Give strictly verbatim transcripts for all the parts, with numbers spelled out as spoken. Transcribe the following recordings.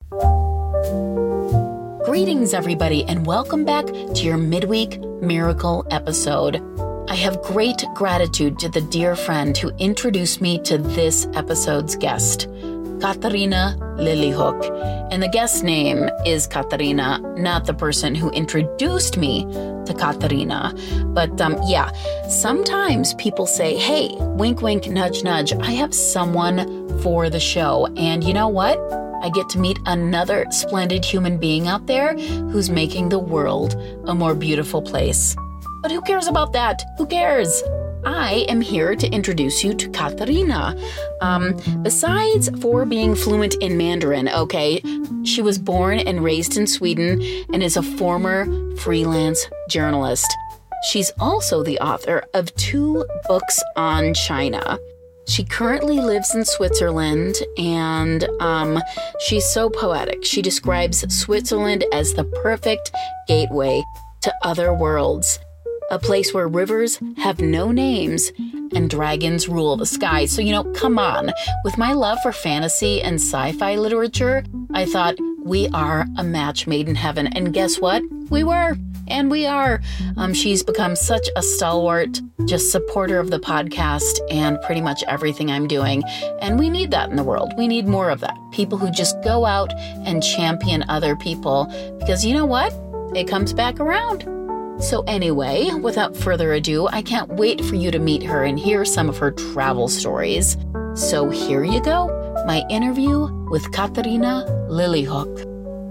Greetings, everybody, and welcome back to your midweek miracle episode. I have great gratitude to the dear friend who introduced me to this episode's guest, Katarina Liljehook. And the guest name is Katarina, not the person who introduced me to Katarina. But um, yeah, sometimes people say, hey, wink, wink, nudge, nudge, I have someone for the show. And you know what? I get to meet another splendid human being out there who's making the world a more beautiful place. But who cares about that? Who cares? I am here to introduce you to Katarina. Um, besides for being fluent in Mandarin, okay, she was born and raised in Sweden and is a former freelance journalist. She's also the author of two books on China. She currently lives in Switzerland, and um, she's so poetic. She describes Switzerland as the perfect gateway to other worlds. A place where rivers have no names and dragons rule the sky. So, you know, come on. With my love for fantasy and sci-fi literature, I thought we are a match made in heaven. And guess what? We were. And we are. Um, she's become such a stalwart, just supporter of the podcast and pretty much everything I'm doing. And we need that in the world. We need more of that. People who just go out and champion other people. Because you know what? It comes back around. So anyway, without further ado, I can't wait for you to meet her and hear some of her travel stories. So here you go, my interview with Katarina Liljehook.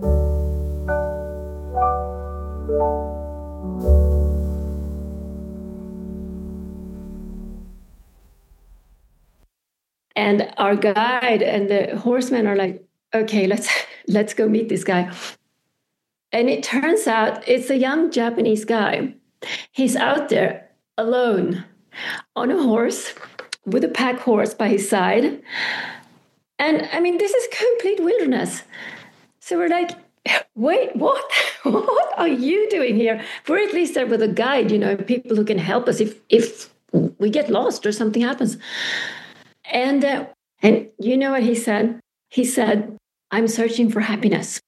And our guide and the horsemen are like, okay, let's let's go meet this guy. And it turns out it's a young Japanese guy. He's out there alone on a horse with a pack horse by his side. And I mean, this is complete wilderness. So we're like, wait, what? What are you doing here? We're at least there with a guide, you know, people who can help us if if we get lost or something happens. And uh, and you know what he said? He said, I'm searching for happiness.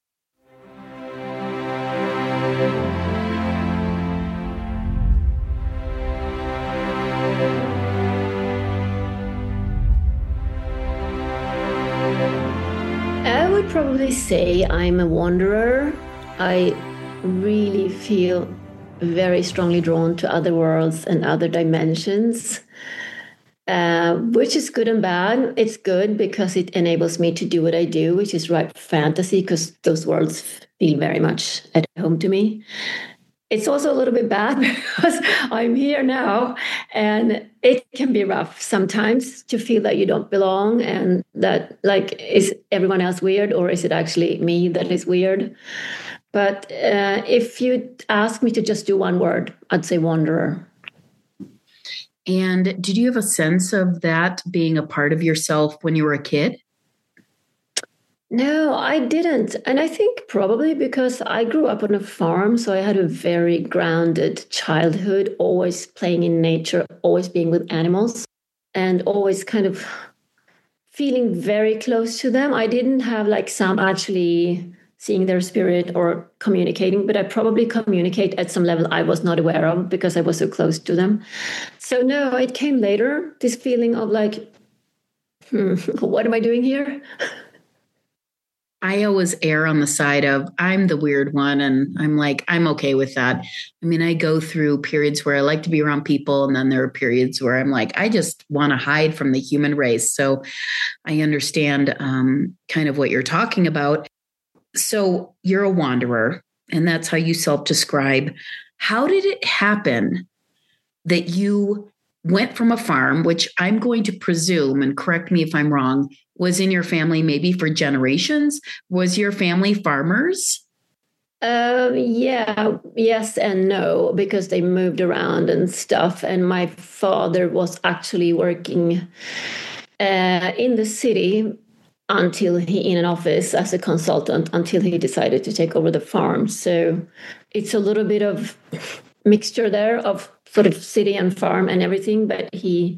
I would probably say I'm a wanderer. I really feel very strongly drawn to other worlds and other dimensions, uh, which is good and bad. It's good because it enables me to do what I do, which is write fantasy, because those worlds feel very much at home to me. It's also a little bit bad because I'm here now, and it can be rough sometimes to feel that you don't belong and that, like, is everyone else weird or is it actually me that is weird? But uh, if you ask me to just do one word, I'd say wanderer. And did you have a sense of that being a part of yourself when you were a kid? No, I didn't. And I think probably because I grew up on a farm, so I had a very grounded childhood, always playing in nature, always being with animals, and always kind of feeling very close to them. I didn't have like some actually seeing their spirit or communicating, but I probably communicate at some level I was not aware of because I was so close to them. So no, it came later, this feeling of like, hmm, what am I doing here? I always err on the side of I'm the weird one, and I'm like, I'm okay with that. I mean, I go through periods where I like to be around people, and then there are periods where I'm like, I just want to hide from the human race. So I understand um, kind of what you're talking about. So you're a wanderer, and that's how you self-describe. How did it happen that you went from a farm, which I'm going to presume, and correct me if I'm wrong, was in your family maybe for generations? Was your family farmers? Um, yeah, yes and no, because they moved around and stuff. And my father was actually working uh, in the city until he in an office as a consultant until he decided to take over the farm. So it's a little bit of mixture there of sort of city and farm and everything, but he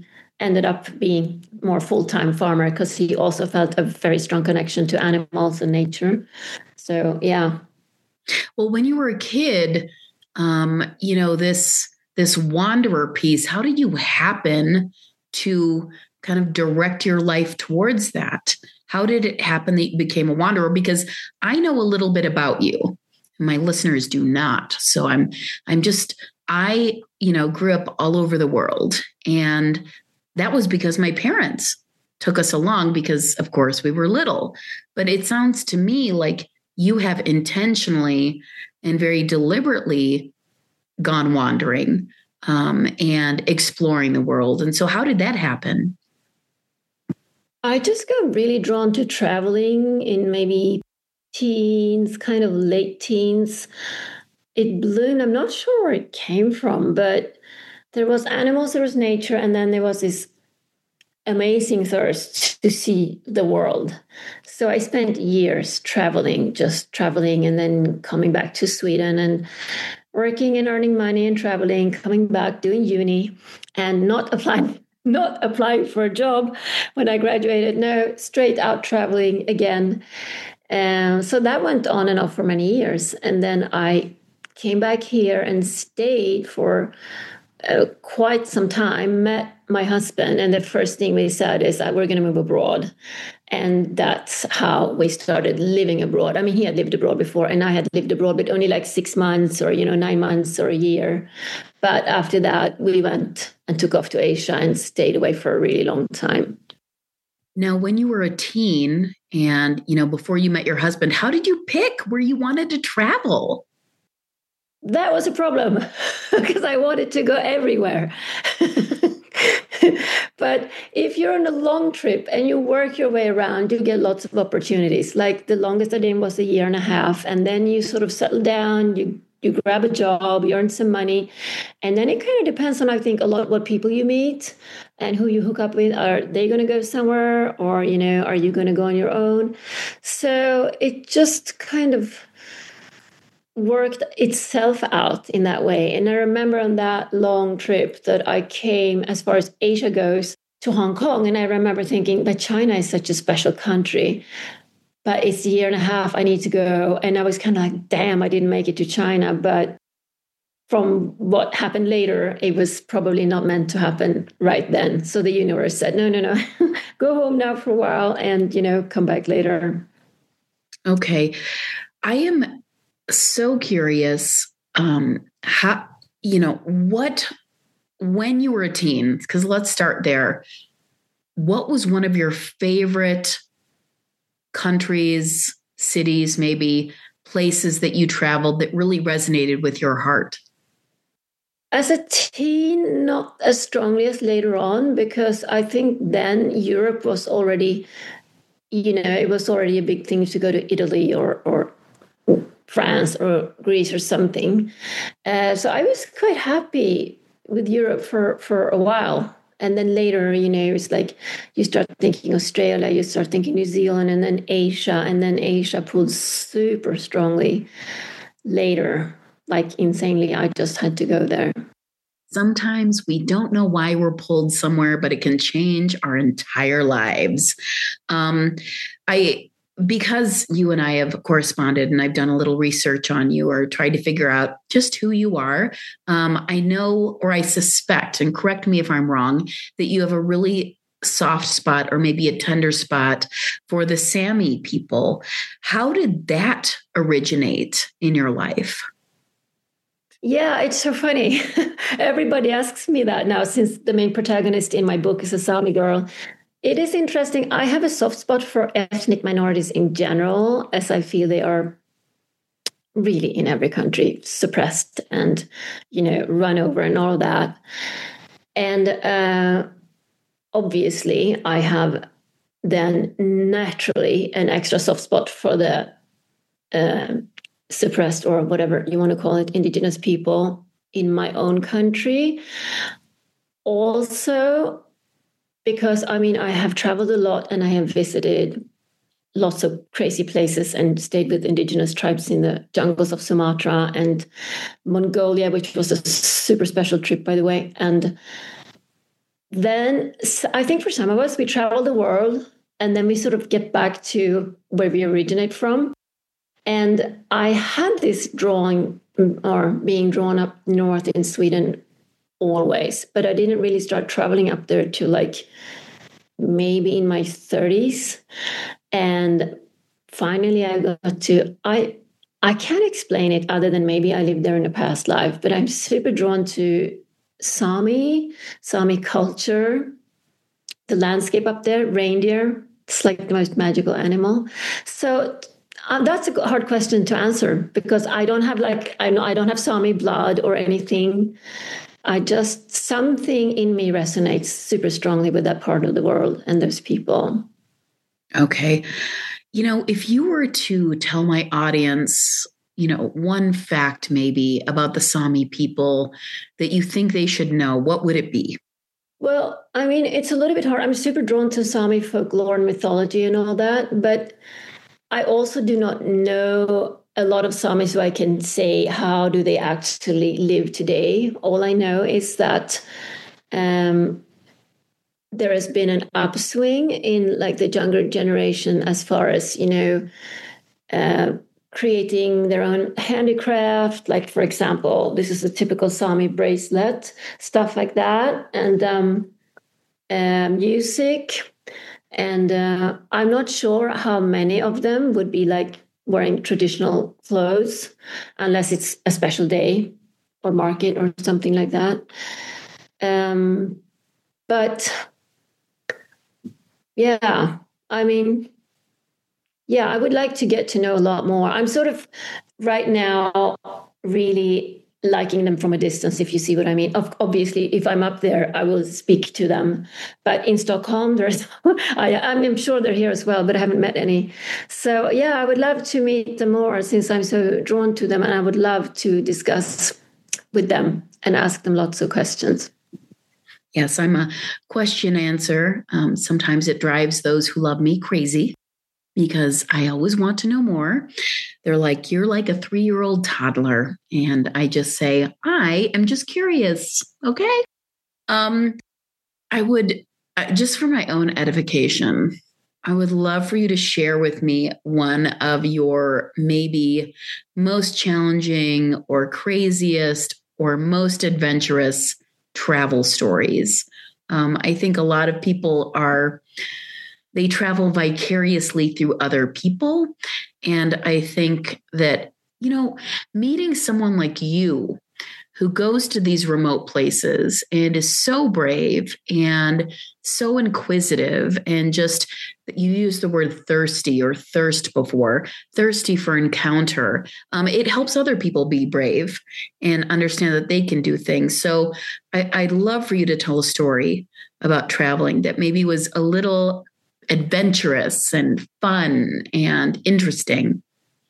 ended up being more full-time farmer because he also felt a very strong connection to animals and nature. So, yeah. Well, when you were a kid, um, you know, this this wanderer piece, how did you happen to kind of direct your life towards that? How did it happen that you became a wanderer? Because I know a little bit about you. My listeners do not. So I'm I'm just I, you know, grew up all over the world. And that was because my parents took us along because, of course, we were little. But it sounds to me like you have intentionally and very deliberately gone wandering um, and exploring the world. And so how did that happen? I just got really drawn to traveling in maybe teens, kind of late teens. It bloomed. I'm not sure where it came from, but there was animals, there was nature, and then there was this amazing thirst to see the world. So I spent years traveling, just traveling, and then coming back to Sweden and working and earning money and traveling, coming back, doing uni, and not applying. Not applying for a job when I graduated. No, straight out traveling again. Um, so that went on and off for many years. And then I came back here and stayed for uh, quite some time, met my husband. And the first thing we said is that we're going to move abroad. And that's how we started living abroad. I mean, he had lived abroad before, and I had lived abroad, but only like six months or, you know, nine months or a year. But after that, we went and took off to Asia and stayed away for a really long time. Now, when you were a teen and, you know, before you met your husband, how did you pick where you wanted to travel? That was a problem because I wanted to go everywhere. But if you're on a long trip and you work your way around, you get lots of opportunities. Like the longest I did was a year and a half. And then you sort of settle down, you you grab a job, you earn some money. And then it kind of depends on, I think, a lot what people you meet and who you hook up with. Are they going to go somewhere, or, you know, are you going to go on your own? So it just kind of worked itself out in that way. And I remember on that long trip that I came, as far as Asia goes, to Hong Kong. And I remember thinking, but China is such a special country. But it's a year and a half, I need to go. And I was kind of like, damn, I didn't make it to China. But from what happened later, it was probably not meant to happen right then. So the universe said, no, no, no, go home now for a while and, you know, come back later. Okay. I am so curious, um, how, you know, what, when you were a teen, because let's start there, what was one of your favorite countries, cities, maybe places that you traveled that really resonated with your heart? As a teen, not as strongly as later on, because I think then Europe was already, you know, it was already a big thing to go to Italy or, or France or Greece or something. Uh, so I was quite happy with Europe for, for a while. And then later, you know, it's like you start thinking Australia, you start thinking New Zealand, and then Asia. And then Asia pulled super strongly later, like insanely. I just had to go there. Sometimes we don't know why we're pulled somewhere, but it can change our entire lives. Um, I... Because you and I have corresponded and I've done a little research on you or tried to figure out just who you are, um, I know, or I suspect, and correct me if I'm wrong, that you have a really soft spot or maybe a tender spot for the Sami people. How did that originate in your life? Yeah, it's so funny. Everybody asks me that now, since the main protagonist in my book is a Sami girl. It is interesting. I have a soft spot for ethnic minorities in general, as I feel they are really in every country suppressed and, you know, run over and all of that. And uh, obviously, I have then naturally an extra soft spot for the uh, suppressed, or whatever you want to call it, indigenous people in my own country. Also, because, I mean, I have traveled a lot and I have visited lots of crazy places and stayed with indigenous tribes in the jungles of Sumatra and Mongolia, which was a super special trip, by the way. And then I think for some of us, we travel the world and then we sort of get back to where we originate from. And I had this drawing or being drawn up north in Sweden always, but I didn't really start traveling up there to like maybe in my thirties. And finally I got to, I, I can't explain it other than maybe I lived there in a past life, but I'm super drawn to Sami, Sami culture, the landscape up there, reindeer. It's like the most magical animal. So uh, that's a hard question to answer because I don't have like, I know I don't have Sami blood or anything. I just, something in me resonates super strongly with that part of the world and those people. Okay. You know, if you were to tell my audience, you know, one fact maybe about the Sami people that you think they should know, what would it be? Well, I mean, it's a little bit hard. I'm super drawn to Sami folklore and mythology and all that, but I also do not know a lot of Samis who I can say, how do they actually live today? All I know is that um, there has been an upswing in like the younger generation as far as, you know, uh, creating their own handicraft. Like, for example, this is a typical Sami bracelet, stuff like that. And um, uh, music. And uh, I'm not sure how many of them would be like wearing traditional clothes, unless it's a special day or market or something like that. Um, but yeah, I mean, yeah, I would like to get to know a lot more. I'm sort of right now really liking them from a distance, if you see what I mean. Obviously, if I'm up there, I will speak to them. But in Stockholm, there's, I, I'm sure they're here as well, but I haven't met any. So yeah, I would love to meet them more since I'm so drawn to them. And I would love to discuss with them and ask them lots of questions. Yes, I'm a question answer. Um, sometimes it drives those who love me crazy because I always want to know more. They're like, you're like a three-year-old toddler. And I just say, I am just curious. Okay. Um, I would, uh, just for my own edification, I would love for you to share with me one of your maybe most challenging or craziest or most adventurous travel stories. Um, I think a lot of people are They travel vicariously through other people. And I think that, you know, meeting someone like you who goes to these remote places and is so brave and so inquisitive and just, you used the word thirsty or thirst before, thirsty for encounter. Um, it helps other people be brave and understand that they can do things. So I, I'd love for you to tell a story about traveling that maybe was a little adventurous and fun and interesting.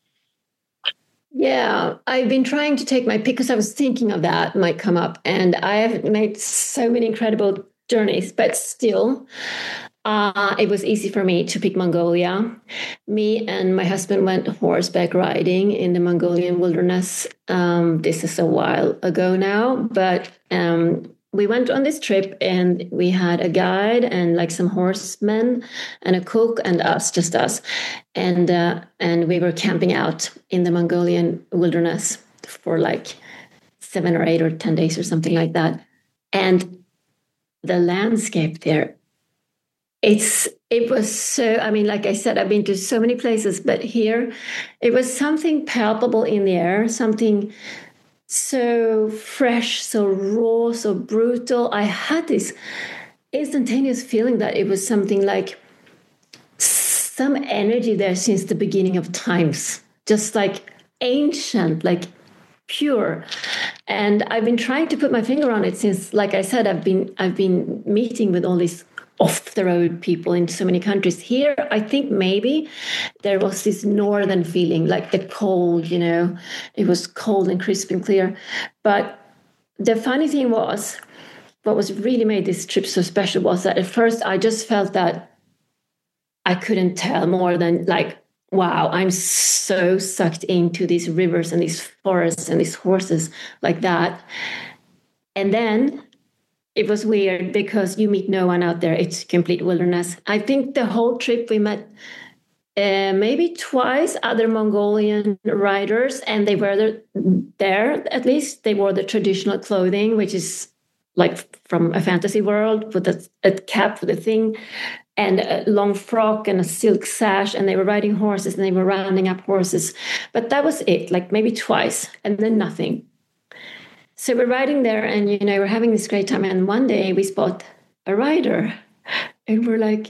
Yeah, I've been trying to take my pick because I was thinking of that might come up, and I have made so many incredible journeys, but still, uh, it was easy for me to pick Mongolia. Me and my husband went horseback riding in the Mongolian wilderness. Um, this is a while ago now, but um, we went on this trip and we had a guide and like some horsemen and a cook and us, just us. And uh, and we were camping out in the Mongolian wilderness for like seven or eight or ten days or something like that. And the landscape there, it's it was so, I mean, like I said, I've been to so many places, but here it was something palpable in the air, something so fresh, so raw, so brutal. I had this instantaneous feeling that it was something like some energy there since the beginning of times, just like ancient, like pure. And I've been trying to put my finger on it since, like I said, I've been I've been meeting with all these off the road people in so many countries. Here, I think maybe there was this northern feeling, like the cold, you know, it was cold and crisp and clear. But the funny thing was, what was really made this trip so special was that at first I just felt that I couldn't tell more than like, wow, I'm so sucked into these rivers and these forests and these horses like that. And then it was weird because you meet no one out there. It's complete wilderness. I think the whole trip we met uh, maybe twice other Mongolian riders, and they were there, there at least. They wore the traditional clothing, which is like from a fantasy world, with a, a cap with a thing, and a long frock and a silk sash, and they were riding horses and they were rounding up horses. But that was it, like maybe twice, and then nothing. So we're riding there, and you know, we're having this great time. And one day we spot a rider, and we're like,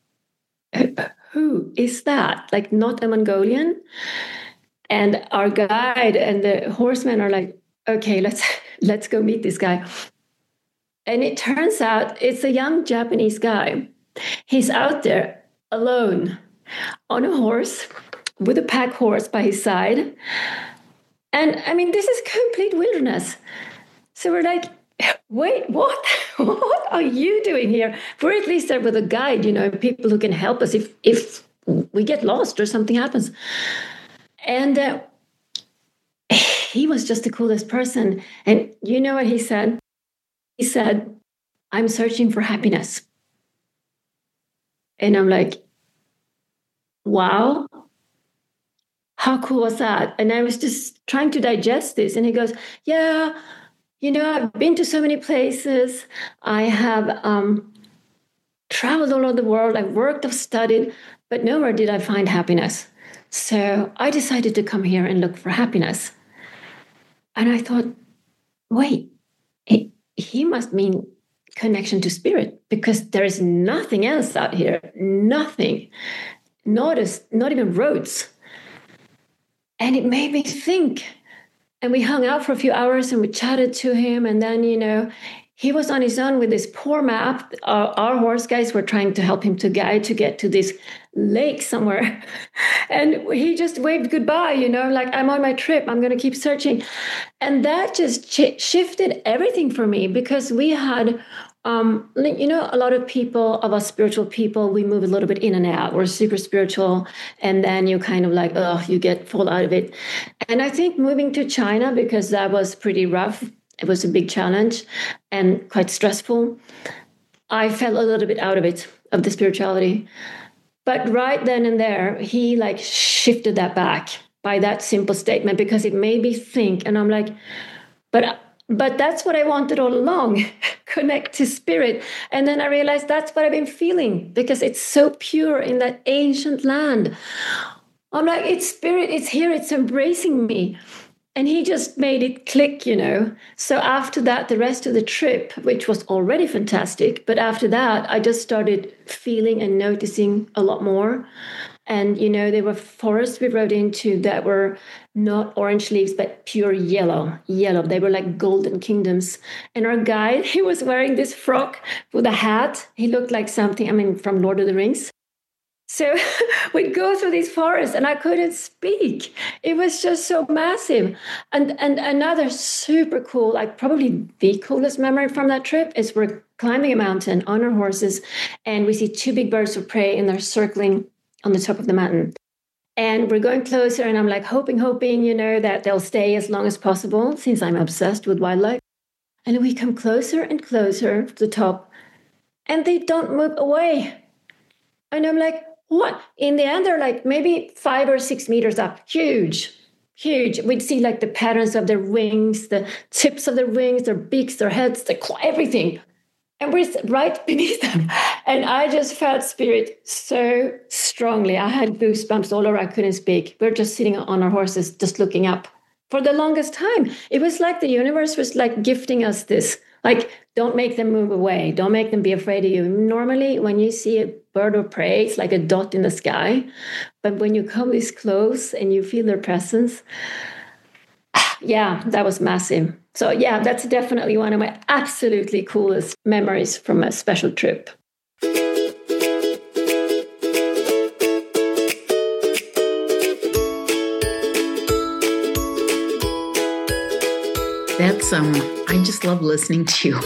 who is that? Like, not a Mongolian. And our guide and the horsemen are like, okay, let's let's go meet this guy. And it turns out it's a young Japanese guy. He's out there alone on a horse with a pack horse by his side. And I mean, this is complete wilderness. So we're like, wait, what? What are you doing here? We're at least there with a guide, you know, people who can help us if, if we get lost or something happens. And uh, he was just the coolest person. And you know what he said? He said, I'm searching for happiness. And I'm like, wow, how cool was that? And I was just trying to digest this. And he goes, yeah, you know, I've been to so many places. I have um, traveled all over the world. I've worked, I've studied, but nowhere did I find happiness. So I decided to come here and look for happiness. And I thought, wait, it, he must mean connection to spirit, because there is nothing else out here, nothing, not, as, not even roads. And it made me think. And we hung out for a few hours and we chatted to him. And then, you know, he was on his own with this poor map. Our, our horse guys were trying to help him to guide to get to this lake somewhere. And he just waved goodbye, you know, like, I'm on my trip. I'm going to keep searching. And that just ch- shifted everything for me, because we had, um, you know, a lot of people, of us spiritual people, we move a little bit in and out. We're super spiritual. And then you kind of like, oh, you get full out of it. And I think moving to China, because that was pretty rough, it was a big challenge and quite stressful, I fell a little bit out of it, of the spirituality. But right then and there, he like shifted that back by that simple statement, because it made me think. And I'm like, but but that's what I wanted all along, connect to spirit. And then I realized that's what I've been feeling, because it's so pure in that ancient land. I'm like, it's spirit, it's here, it's embracing me. And he just made it click, you know. So after that, the rest of the trip, which was already fantastic, but after that, I just started feeling and noticing a lot more. And, you know, there were forests we rode into that were not orange leaves, but pure yellow, yellow. They were like golden kingdoms. And our guide, he was wearing this frock with a hat. He looked like something, I mean, from Lord of the Rings. So we'd go through these forests and I couldn't speak. It was just so massive. And and another super cool, like probably the coolest memory from that trip is we're climbing a mountain on our horses and we see two big birds of prey and they're circling on the top of the mountain. And we're going closer and I'm like hoping, hoping, you know, that they'll stay as long as possible since I'm obsessed with wildlife. And we come closer and closer to the top and they don't move away. And I'm like, what? In the end, they're like maybe five or six meters up. Huge, huge. We'd see like the patterns of their wings, the tips of their wings, their beaks, their heads, their claw, everything. And we're right beneath them. And I just felt spirit so strongly. I had goosebumps all over. I couldn't speak. We're just sitting on our horses, just looking up for the longest time. It was like the universe was like gifting us this. Like, don't make them move away. Don't make them be afraid of you. Normally, when you see a bird of prey, it's like a dot in the sky. But when you come this close and you feel their presence, yeah, that was massive. So yeah, that's definitely one of my absolutely coolest memories from a special trip. That's, um, I just love listening to you.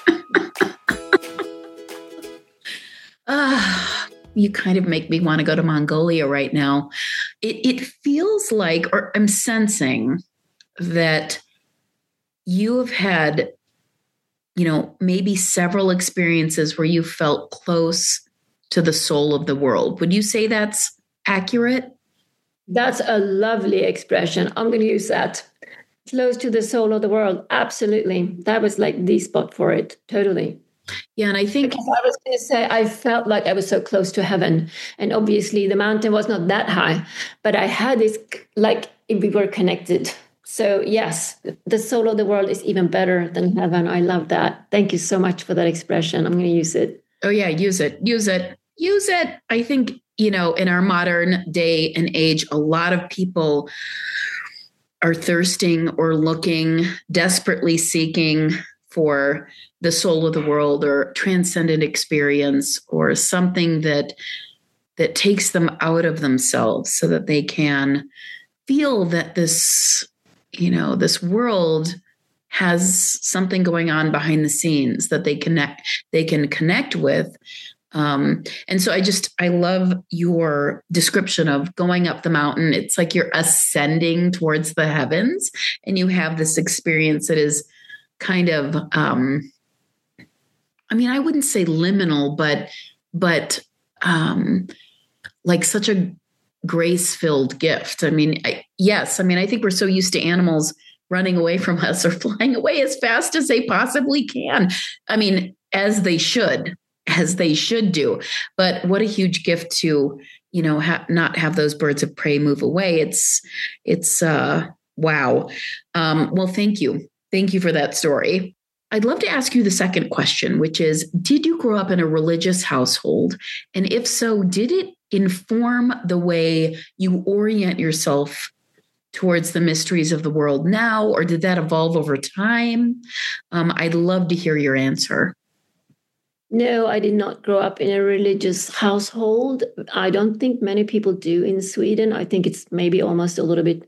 uh, you kind of make me want to go to Mongolia right now. It, it feels like, or I'm sensing that you have had you know, maybe several experiences where you felt close to the soul of the world. Would you say that's accurate? That's a lovely expression. I'm going to use that. Close to the soul of the world. Absolutely. That was like the spot for it. Totally. Yeah. And I think because I was going to say, I felt like I was so close to heaven. And obviously the mountain was not that high, but I had this, like we were connected. So yes, the soul of the world is even better than heaven. I love that. Thank you so much for that expression. I'm going to use it. Oh yeah. Use it, use it, use it. I think, you know, in our modern day and age, a lot of people are thirsting or looking, desperately seeking for the soul of the world or transcendent experience or something that that takes them out of themselves so that they can feel that this, you know, this world has something going on behind the scenes that they connect, they can connect with. Um, and so I just, I love your description of going up the mountain. It's like you're ascending towards the heavens and you have this experience that is kind of, um, I mean, I wouldn't say liminal, but, but, um, like such a grace-filled gift. I mean, I, yes. I mean, I think we're so used to animals running away from us or flying away as fast as they possibly can. I mean, as they should. as they should do. But what a huge gift to, you know, ha- not have those birds of prey move away. It's, it's, uh, wow. Um, well, thank you. Thank you for that story. I'd love to ask you the second question, which is, did you grow up in a religious household? And if so, did it inform the way you orient yourself towards the mysteries of the world now, or did that evolve over time? Um, I'd love to hear your answer. No, I did not grow up in a religious household. I don't think many people do in Sweden. I think it's maybe almost a little bit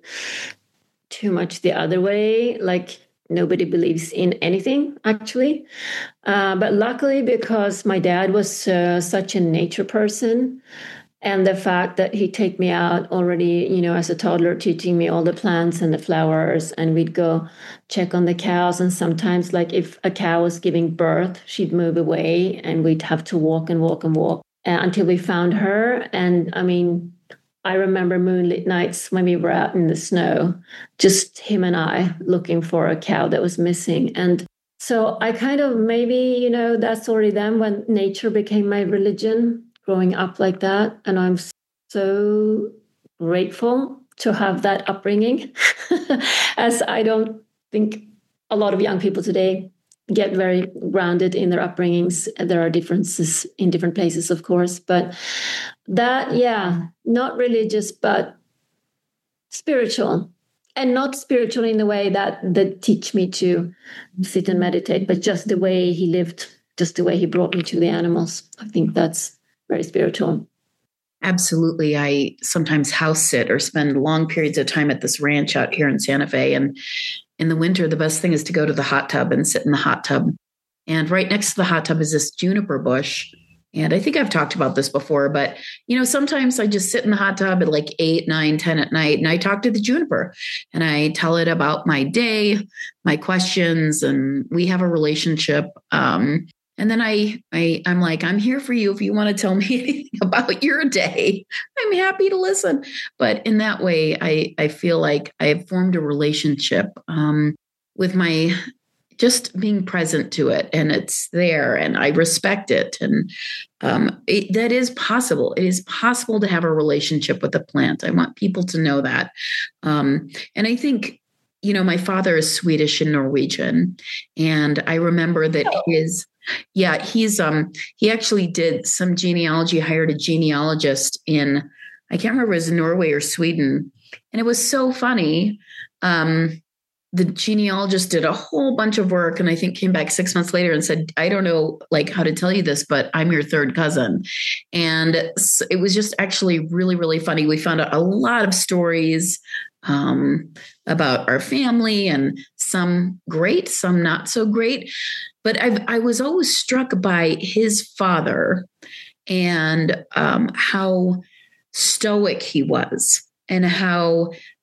too much the other way. Like nobody believes in anything, actually. Uh, but luckily, because my dad was uh, such a nature person, and the fact that he'd take me out already, you know, as a toddler, teaching me all the plants and the flowers, and we'd go check on the cows. And sometimes, like if a cow was giving birth, she'd move away and we'd have to walk and walk and walk uh, until we found her. And I mean, I remember moonlit nights when we were out in the snow, just him and I looking for a cow that was missing. And so I kind of maybe, you know, that's already then when nature became my religion. Growing up like that. And I'm so grateful to have that upbringing, as I don't think a lot of young people today get very grounded in their upbringings. There are differences in different places, of course, but that, yeah, not religious, but spiritual. And not spiritual in the way that that teach me to sit and meditate, but just the way he lived, just the way he brought me to the animals. I think that's very spiritual. Absolutely. I sometimes house sit or spend long periods of time at this ranch out here in Santa Fe. And in the winter, the best thing is to go to the hot tub and sit in the hot tub. And right next to the hot tub is this juniper bush. And I think I've talked about this before, but, you know, sometimes I just sit in the hot tub at like eight, nine, ten at night, and I talk to the juniper and I tell it about my day, my questions, and we have a relationship. Um, And then I, I, I'm like, I'm here for you. If you want to tell me anything about your day, I'm happy to listen. But in that way, I, I feel like I have formed a relationship um, with my, just being present to it, and it's there, and I respect it. And um, it, that is possible. It is possible to have a relationship with a plant. I want people to know that. Um, and I think, you know, my father is Swedish and Norwegian, and I remember that oh. his Yeah, he's um he actually did some genealogy, hired a genealogist in, I can't remember if it was Norway or Sweden. And it was so funny. Um, the genealogist did a whole bunch of work and I think came back six months later and said, I don't know like how to tell you this, but I'm your third cousin. And it was just actually really, really funny. We found out a lot of stories um, about our family, and some great, some not so great. But I, I was always struck by his father and um, how stoic he was, and how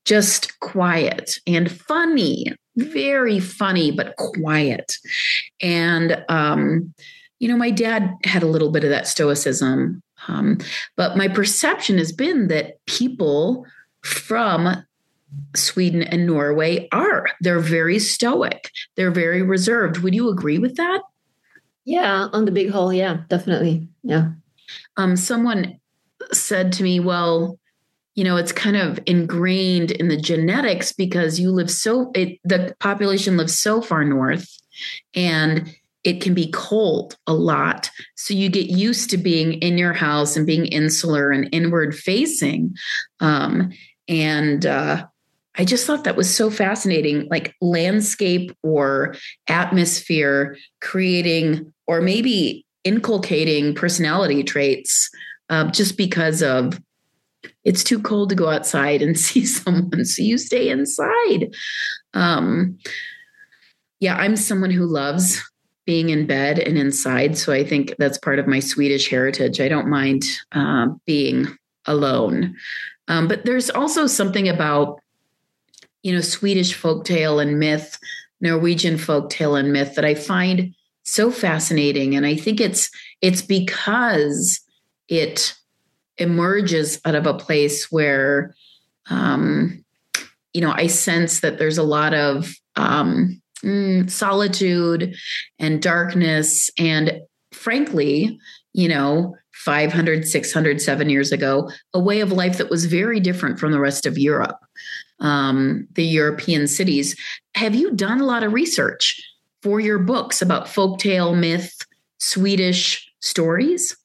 just quiet and funny, very funny, but quiet. And, um, you know, my dad had a little bit of that stoicism. Um, but my perception has been that people from Sweden and Norway are, they're very stoic. They're very reserved. Would you agree with that? Yeah, on the big whole, yeah, definitely. Yeah. Um, someone said to me, well, you know, it's kind of ingrained in the genetics because you live so, it, the population lives so far north and it can be cold a lot. So you get used to being in your house and being insular and inward facing. Um, and uh, I just thought that was so fascinating, like landscape or atmosphere creating or maybe inculcating personality traits uh, just because of it's too cold to go outside and see someone. So you stay inside. Um, yeah, I'm someone who loves being in bed and inside. So I think that's part of my Swedish heritage. I don't mind uh, being alone. Um, but there's also something about, you know, Swedish folktale and myth, Norwegian folktale and myth that I find so fascinating. And I think it's it's because it emerges out of a place where, um, you know, I sense that there's a lot of um, mm, solitude and darkness. And frankly, you know, five hundred, six hundred, seven years ago, a way of life that was very different from the rest of Europe, um, the European cities. Have you done a lot of research for your books about folktale, myth, Swedish stories?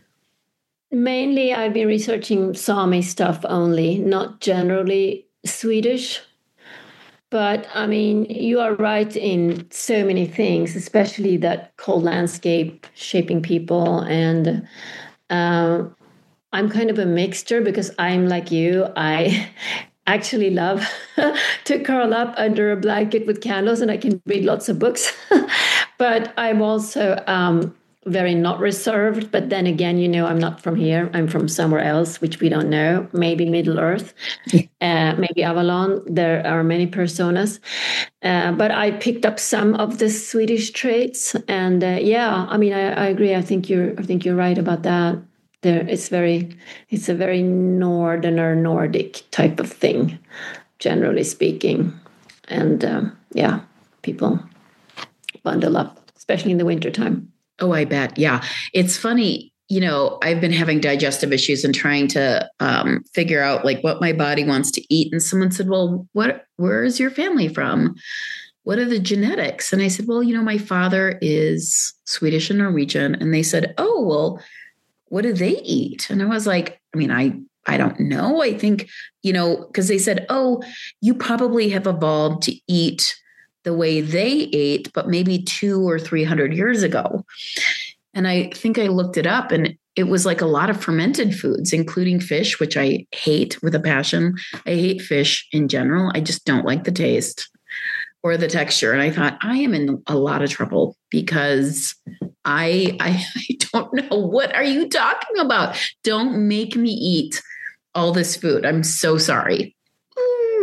Mainly, I've been researching Sami stuff only, not generally Swedish. But I mean, you are right in so many things, especially that cold landscape shaping people. And uh, I'm kind of a mixture because I'm like you. I actually love to curl up under a blanket with candles and I can read lots of books. But I'm also um, very not reserved. But then again, you know, I'm not from here. I'm from somewhere else, which we don't know. Maybe Middle Earth, uh, maybe Avalon. There are many personas. Uh, but I picked up some of the Swedish traits. And uh, yeah, I mean, I, I agree. I think you're I think you're right about that. There, it's very, it's a very northerner Nordic type of thing, generally speaking. And um, yeah, people bundle up, especially in the wintertime. Oh, I bet. Yeah. It's funny. You know, I've been having digestive issues and trying to um, figure out like what my body wants to eat. And someone said, well, what, where is your family from? What are the genetics? And I said, well, you know, my father is Swedish and Norwegian. And they said, oh, well, what do they eat? And I was like, I mean, I, I don't know. I think, you know, because they said, oh, you probably have evolved to eat the way they ate, but maybe two or three hundred years ago. And I think I looked it up and it was like a lot of fermented foods, including fish, which I hate with a passion. I hate fish in general. I just don't like the taste or the texture. And I thought I am in a lot of trouble because I, I, I don't know. What are you talking about? Don't make me eat all this food. I'm so sorry. Mm.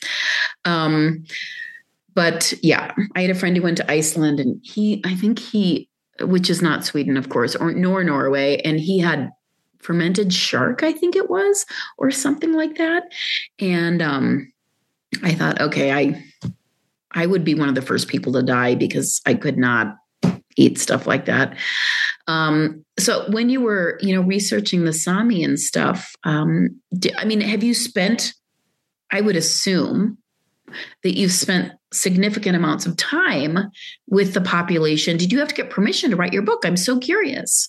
Um, but yeah, I had a friend who went to Iceland and he, I think he, which is not Sweden, of course, or nor Norway. And he had fermented shark, I think it was, or something like that. And um, I thought, okay, I, I would be one of the first people to die because I could not eat stuff like that. Um, so when you were, you know, researching the Sami and stuff, um, d- I mean, have you spent, I would assume that you've spent significant amounts of time with the population. Did you have to get permission to write your book? I'm so curious.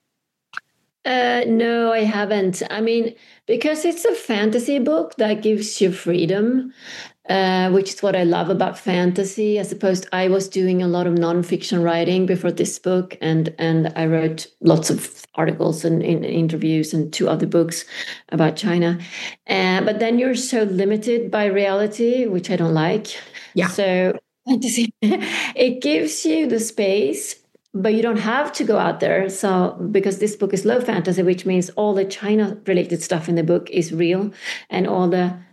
Uh, no, I haven't. I mean, because it's a fantasy book that gives you freedom, uh, which is what I love about fantasy. I suppose I was doing a lot of nonfiction writing before this book, and and I wrote lots of articles and, and interviews and two other books about China. Uh, but then you're so limited by reality, which I don't like. Yeah. So fantasy, it gives you the space, but you don't have to go out there. So because this book is low fantasy, which means all the China related stuff in the book is real and all the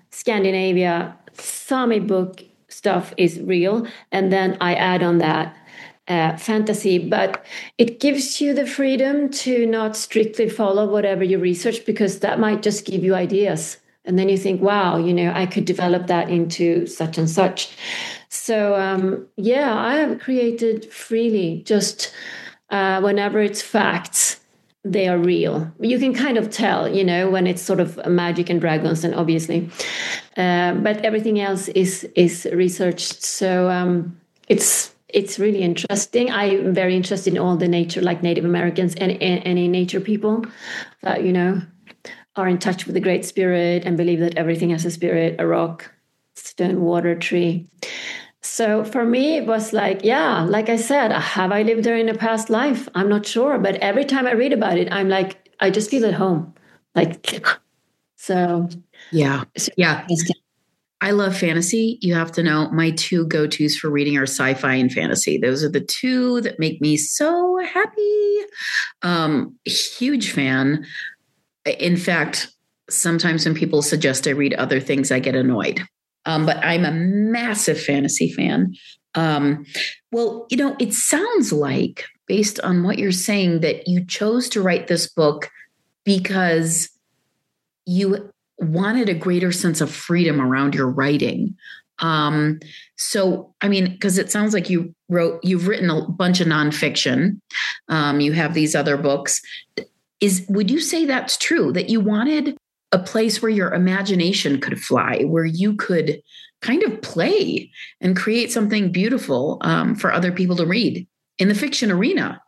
Scandinavia, Sami book stuff is real. And then I add on that uh, fantasy, but it gives you the freedom to not strictly follow whatever you research, because that might just give you ideas. And then you think, wow, you know, I could develop that into such and such. So, um, yeah, I have created freely, just uh, whenever it's facts, they are real. You can kind of tell, you know, when it's sort of magic and dragons, and obviously, uh, but everything else is is researched. So um, it's it's really interesting. I'm very interested in all the nature, like Native Americans and, and any nature people that, you know, are in touch with the Great Spirit and believe that everything has a spirit, a rock, stone, water, tree. So for me, it was like, yeah, like I said, have I lived there in a past life? I'm not sure. But every time I read about it, I'm like, I just feel at home. Like, so. Yeah. Yeah. I love fantasy. You have to know my two go-tos for reading are sci-fi and fantasy. Those are the two that make me so happy. Um, huge fan. In fact, sometimes when people suggest I read other things, I get annoyed. Um, but I'm a massive fantasy fan. Um, well, you know, it sounds like, based on what you're saying, that you chose to write this book because you wanted a greater sense of freedom around your writing. Um, so, I mean, because it sounds like you wrote, you've written a bunch of nonfiction. Um, you have these other books. Is, would you say that's true, that you wanted a place where your imagination could fly, where you could kind of play and create something beautiful um, for other people to read in the fiction arena?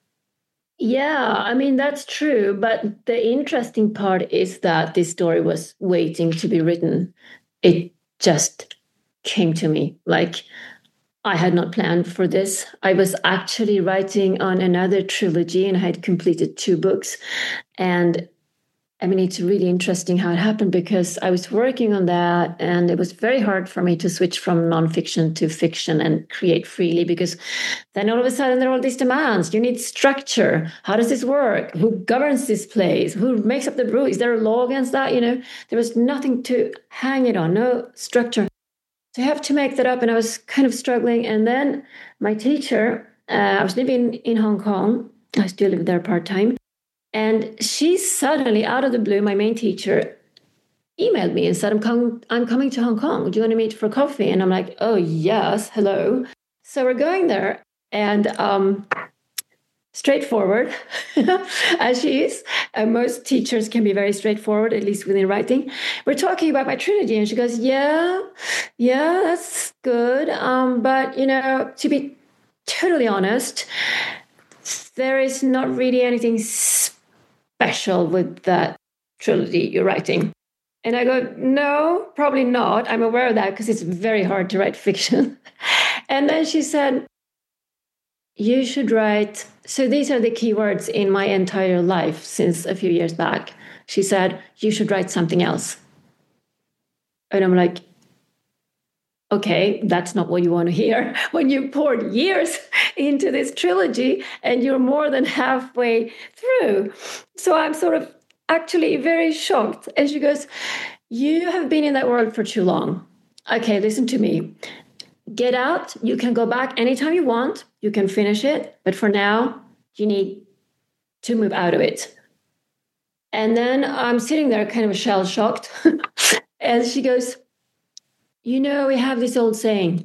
Yeah, I mean, that's true. But the interesting part is that this story was waiting to be written. It just came to me. Like, I had not planned for this. I was actually writing on another trilogy and I had completed two books. And I mean, it's really interesting how it happened, because I was working on that and it was very hard for me to switch from nonfiction to fiction and create freely, because then all of a sudden there are all these demands. You need structure. How does this work? Who governs this place? Who makes up the rules? Is there a law against that? You know, there was nothing to hang it on, no structure. So I have to make that up. And I was kind of struggling. And then my teacher, uh, I was living in Hong Kong. I still live there part-time. And she suddenly, out of the blue, my main teacher, emailed me and said, I'm, com- I'm coming to Hong Kong. Do you want to meet for coffee? And I'm like, oh, yes, hello. So we're going there. And um, straightforward, as she is. And most teachers can be very straightforward, at least within writing. We're talking about my trilogy. And she goes, yeah, yeah, that's good. Um, but, you know, to be totally honest, there is not really anything special with that trilogy you're writing. And I go, no, probably not. I'm aware of that because it's very hard to write fiction. And then she said, you should write. So these are the keywords in my entire life since a few years back. She said, you should write something else. And I'm like, okay, that's not what you want to hear when you poured years into this trilogy and you're more than halfway through. So I'm sort of actually very shocked. And she goes, you have been in that world for too long. Okay, listen to me. Get out. You can go back anytime you want. You can finish it. But for now, you need to move out of it. And then I'm sitting there kind of shell-shocked. And she goes, you know, we have this old saying,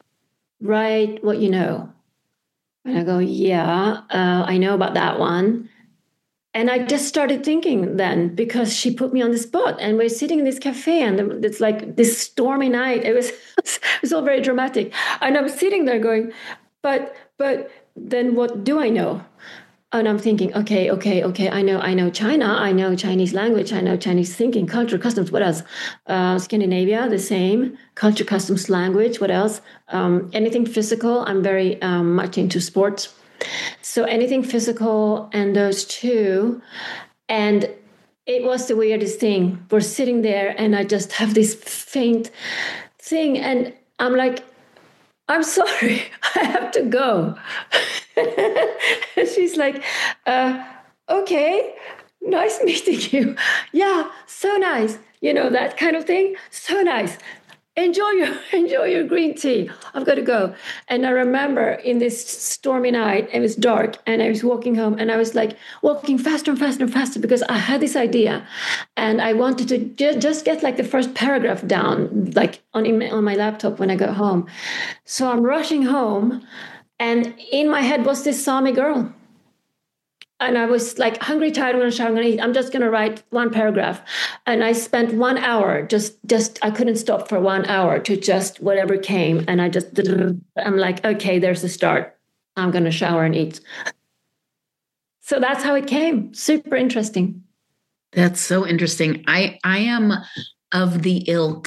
write what you know. And I go, yeah, uh, I know about that one. And I just started thinking then, because she put me on the spot and we're sitting in this cafe and it's like this stormy night. It was, it was all very dramatic. And I'm sitting there going, but, but then what do I know? And I'm thinking, okay, okay, okay, I know, I know China, I know Chinese language, I know Chinese thinking, culture, customs, what else? Uh, Scandinavia, the same, culture, customs, language, what else? Um, anything physical, I'm very um, much into sports. So anything physical and those two. And it was the weirdest thing. We're sitting there and I just have this faint thing. And I'm like, I'm sorry, I have to go. And she's like, uh, okay. nice meeting you. Yeah, so nice. You know, that kind of thing. So nice. Enjoy your enjoy your green tea. I've got to go. And I remember in this stormy night, it was dark, and I was walking home, and I was like walking faster and faster and faster because I had this idea, and I wanted to ju- just get like the first paragraph down, like on on my laptop when I got home. So I'm rushing home, and in my head was this Sami girl. And I was like, hungry, tired, I'm gonna shower, I'm gonna eat. I'm just gonna write one paragraph. And I spent one hour, just, just, I couldn't stop for one hour to just whatever came. And I just, I'm like, okay, there's the start. I'm gonna shower and eat. So that's how it came. Super interesting. That's so interesting. I, I am of the ilk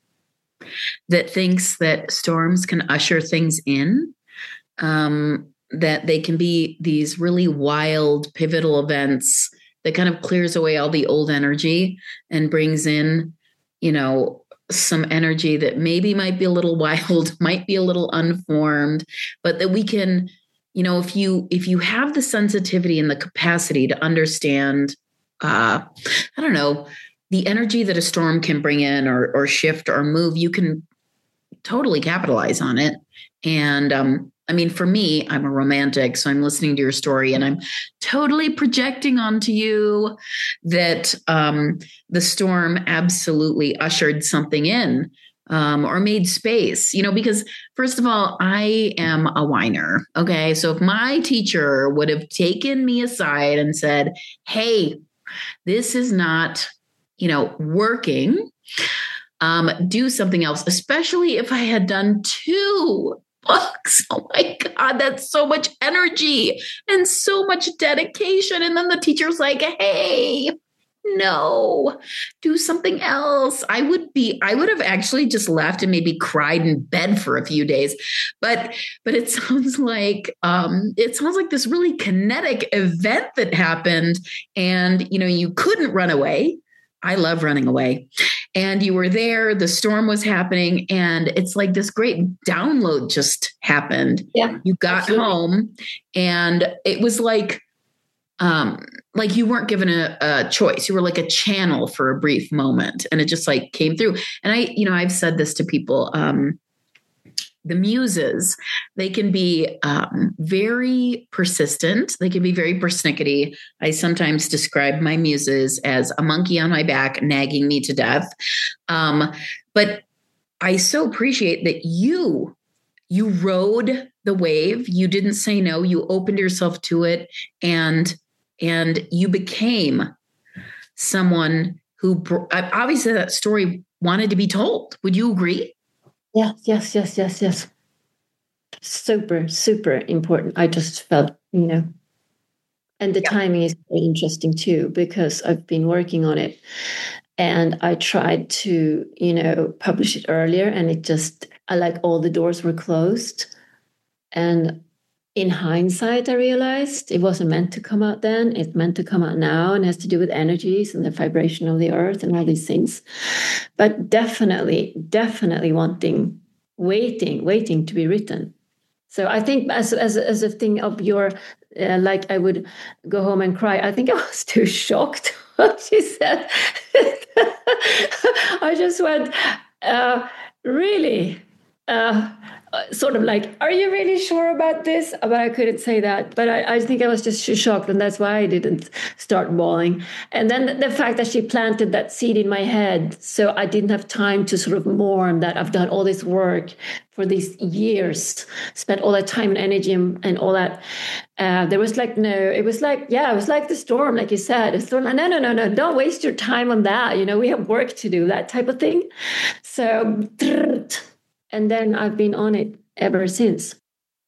that thinks that storms can usher things in. Um, that they can be these really wild, pivotal events that kind of clears away all the old energy and brings in, you know, some energy that maybe might be a little wild, might be a little unformed, but that we can, you know, if you, if you have the sensitivity and the capacity to understand, uh, I don't know, the energy that a storm can bring in or, or shift or move, you can totally capitalize on it. And, um, I mean, for me, I'm a romantic, so I'm listening to your story and I'm totally projecting onto you that um, the storm absolutely ushered something in um, or made space, you know, because first of all, I am a whiner. Okay. So if my teacher would have taken me aside and said, hey, this is not, you know, working, um, do something else, especially if I had done two books. Oh my God, that's so much energy and so much dedication. And then the teacher's like, hey, no, do something else. I would be, I would have actually just left and maybe cried in bed for a few days. But, but it sounds like, um, it sounds like this really kinetic event that happened and, you know, you couldn't run away. I love running away. And you were there, the storm was happening, and it's like this great download just happened. Yeah. You got absolutely. home and it was like, um, like you weren't given a, a choice. You were like a channel for a brief moment and it just like came through. And I, you know, I've said this to people, um, the muses, they can be um, very persistent. They can be very persnickety. I sometimes describe my muses as a monkey on my back, nagging me to death. Um, but I so appreciate that you, you rode the wave. You didn't say no. You opened yourself to it, and and you became someone who obviously that story wanted to be told. Would you agree? Yes, yes, yes, yes, yes. Super, super important. I just felt, you know, and the yeah. timing is very interesting too, because I've been working on it and I tried to, you know, publish it earlier and it just, I like all the doors were closed. And in hindsight, I realized it wasn't meant to come out then. It's meant to come out now and has to do with energies and the vibration of the earth and all these things. But definitely, definitely wanting, waiting, waiting to be written. So I think as as as a thing of your, uh, like I would go home and cry. I think I was too shocked what she said. I just went, uh, really? Uh, sort of like, are you really sure about this? But I couldn't say that. But I, I think I was just shocked, and that's why I didn't start bawling. And then the fact that she planted that seed in my head, so I didn't have time to sort of mourn that I've done all this work for these years, spent all that time and energy and, and all that. Uh, there was like, no, it was like, yeah, it was like the storm, like you said. It's storm, no, no, no, no, don't waste your time on that. You know, we have work to do, that type of thing. So, and then I've been on it ever since.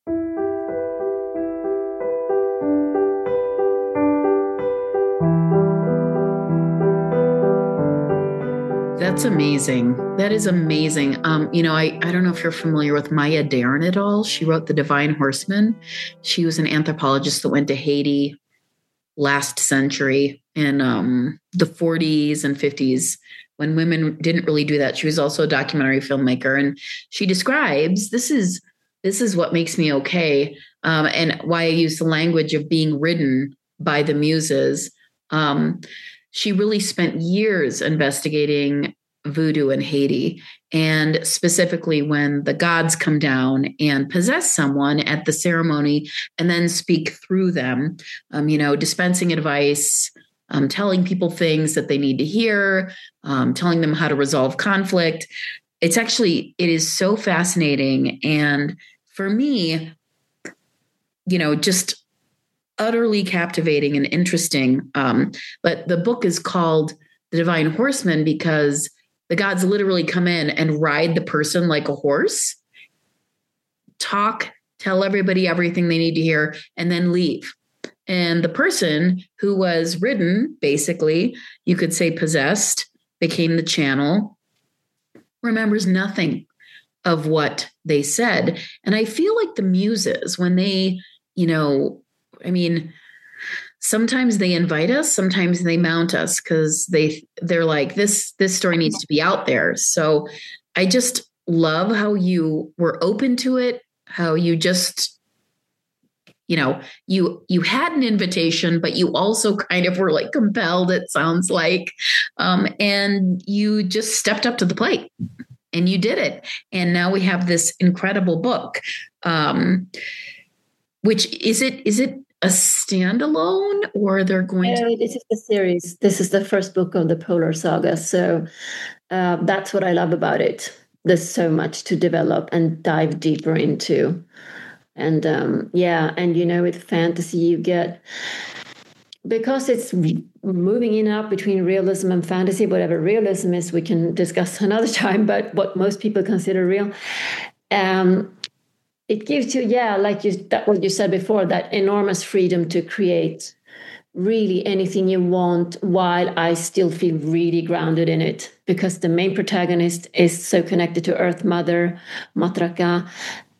That's amazing. That is amazing. Um, you know, I, I don't know if you're familiar with Maya Deren at all. She wrote The Divine Horseman. She was an anthropologist that went to Haiti last century in um, the forties and fifties when women didn't really do that. She was also a documentary filmmaker, and she describes this is this is what makes me okay, um, and why I use the language of being ridden by the muses. Um, she really spent years investigating voodoo in Haiti, and specifically when the gods come down and possess someone at the ceremony and then speak through them, um, you know, dispensing advice, um, telling people things that they need to hear, um, telling them how to resolve conflict. It's actually, it is so fascinating. And for me, you know, just utterly captivating and interesting. Um, but the book is called The Divine Horseman because the gods literally come in and ride the person like a horse, talk, tell everybody everything they need to hear, and then leave. And the person who was ridden, basically, you could say possessed, became the channel, remembers nothing of what they said. And I feel like the muses, when they, you know, I mean, sometimes they invite us, sometimes they mount us because they they're like, this this story needs to be out there. So I just love how you were open to it, how you just, you know, you you had an invitation, but you also kind of were like compelled, it sounds like, um, and you just stepped up to the plate and you did it. And now we have this incredible book. Um, which is it? Is it a standalone, or they're going no, to? This is the series. This is the first book of the Polar Saga. So uh, that's what I love about it. There's so much to develop and dive deeper into. And um, yeah, and you know, with fantasy, you get, because it's moving in and out between realism and fantasy, whatever realism is, we can discuss another time, but what most people consider real. Um, it gives you, yeah, like you, that what you said before, that enormous freedom to create really anything you want, while I still feel really grounded in it, because the main protagonist is so connected to Earth Mother, Matraka.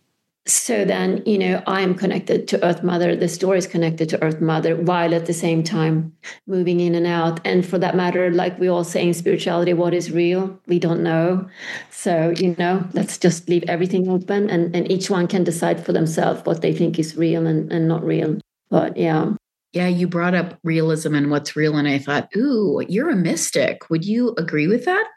So then, you know, I am connected to Earth Mother. The story is connected to Earth Mother, while at the same time moving in and out. And for that matter, like we all say in spirituality, what is real? We don't know. So, you know, let's just leave everything open, and, and each one can decide for themselves what they think is real and, and not real. But yeah. Yeah, you brought up realism and what's real. And I thought, ooh, you're a mystic. Would you agree with that?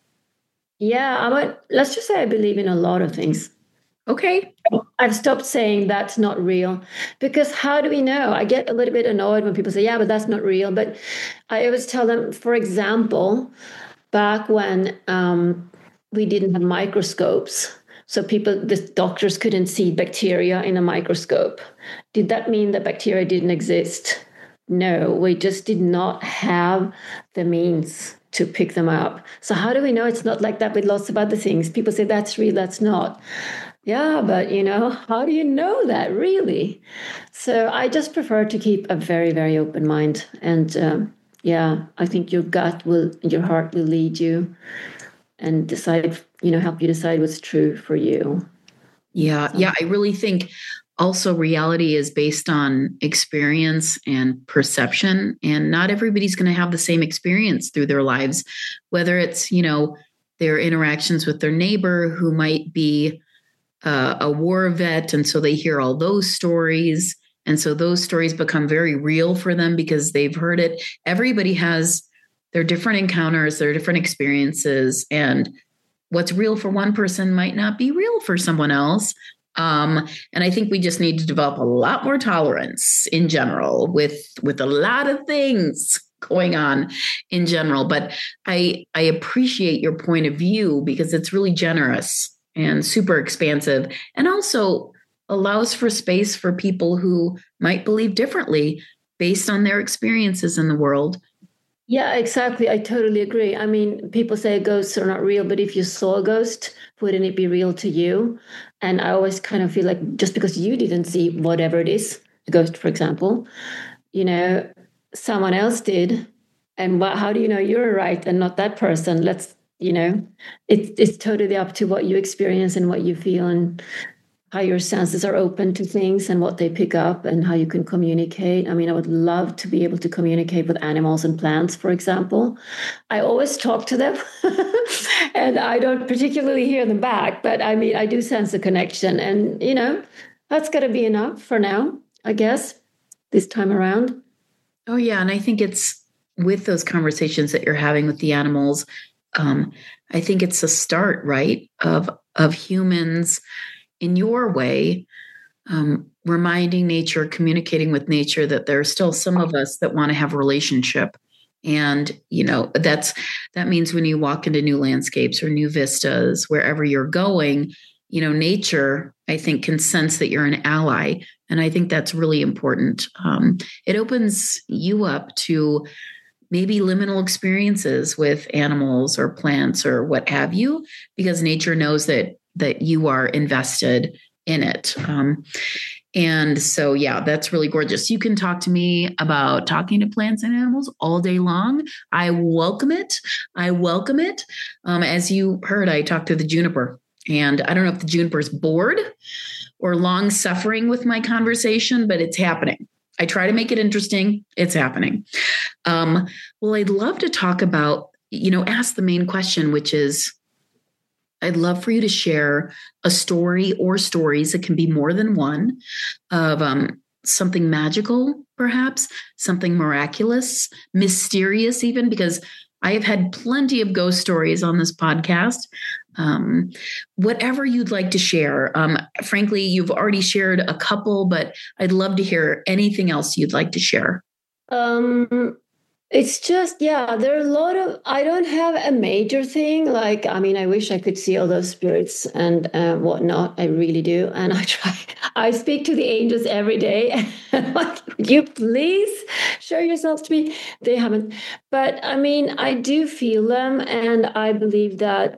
Yeah, I would, let's just say I believe in a lot of things. Okay. I've stopped saying that's not real, because how do we know? I get a little bit annoyed when people say, yeah, but that's not real. But I always tell them, for example, back when um, we didn't have microscopes, so people, the doctors couldn't see bacteria in a microscope. Did that mean that bacteria didn't exist? No, we just did not have the means to pick them up. So how do we know it's not like that with lots of other things? People say that's real, that's not. Yeah, but you know, how do you know that really? So I just prefer to keep a very, very open mind. And um, yeah, I think your gut will, your heart will lead you and decide, you know, help you decide what's true for you. Yeah. So. Yeah. I really think also reality is based on experience and perception. And not everybody's going to have the same experience through their lives, whether it's, you know, their interactions with their neighbor who might be Uh, a war vet, and so they hear all those stories, and so those stories become very real for them because they've heard it. Everybody has their different encounters, their different experiences, and what's real for one person might not be real for someone else. Um, and I think we just need to develop a lot more tolerance in general with with a lot of things going on in general. But I I appreciate your point of view because it's really generous and super expansive, and also allows for space for people who might believe differently based on their experiences in the world. Yeah, exactly. I totally agree. I mean, people say ghosts are not real, but if you saw a ghost, wouldn't it be real to you? And I always kind of feel like just because you didn't see whatever it is, a ghost, for example, you know, someone else did. And what, how do you know you're right and not that person? Let's You know, it's it's totally up to what you experience and what you feel, and how your senses are open to things and what they pick up and how you can communicate. I mean, I would love to be able to communicate with animals and plants, for example. I always talk to them and I don't particularly hear them back, but I mean, I do sense a connection, and, you know, that's got to be enough for now, I guess, this time around. Oh, yeah. And I think it's with those conversations that you're having with the animals, um, I think it's a start, right, of of humans in your way, um, reminding nature, communicating with nature that there are still some of us that want to have a relationship. And, you know, that's that means when you walk into new landscapes or new vistas, wherever you're going, you know, nature, I think, can sense that you're an ally. And I think that's really important. Um, it opens you up to maybe liminal experiences with animals or plants or what have you, because nature knows that that you are invested in it. Um, and so, yeah, that's really gorgeous. You can talk to me about talking to plants and animals all day long. I welcome it. I welcome it. Um, as you heard, I talked to the juniper, and I don't know if the juniper's bored or long suffering with my conversation, but it's happening. I try to make it interesting. It's happening. Um, well, I'd love to talk about, you know, ask the main question, which is, I'd love for you to share a story or stories. It can be more than one of um, something magical, perhaps something miraculous, mysterious, even, because I have had plenty of ghost stories on this podcast. Um, whatever you'd like to share. Um, frankly, you've already shared a couple, but I'd love to hear anything else you'd like to share. Um, it's just, yeah, there are a lot of, I don't have a major thing. Like, I mean, I wish I could see all those spirits and uh, whatnot. I really do. And I try, I speak to the angels every day. Like, would you please show yourselves to me? They haven't. But I mean, I do feel them. And I believe that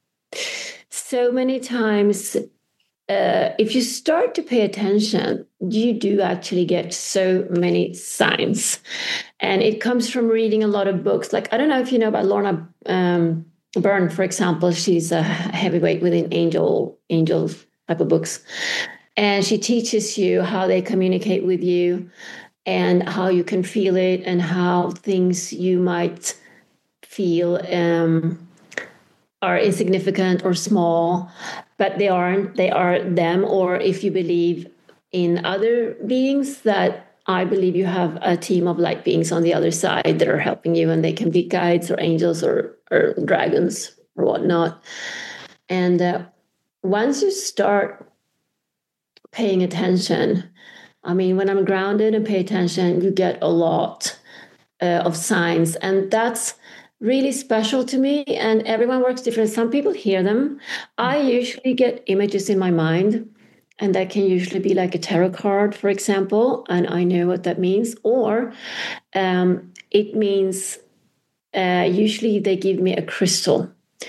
so many times, uh, if you start to pay attention, you do actually get so many signs. And it comes from reading a lot of books. Like, I don't know if you know about Lorna um, Byrne, for example. She's a heavyweight within angel, angel type of books. And she teaches you how they communicate with you and how you can feel it and how things you might feel um, are insignificant or small, but they aren't. They are them. Or if you believe in other beings, that I believe you have a team of light beings on the other side that are helping you, and they can be guides or angels or, or dragons or whatnot. And uh, once you start paying attention, I mean, when I'm grounded and pay attention, you get a lot uh, of signs. And that's really special to me. And everyone works different. Some people hear them. I usually get images in my mind. And that can usually be like a tarot card, for example, and I know what that means. Or um, it means uh, usually they give me a crystal.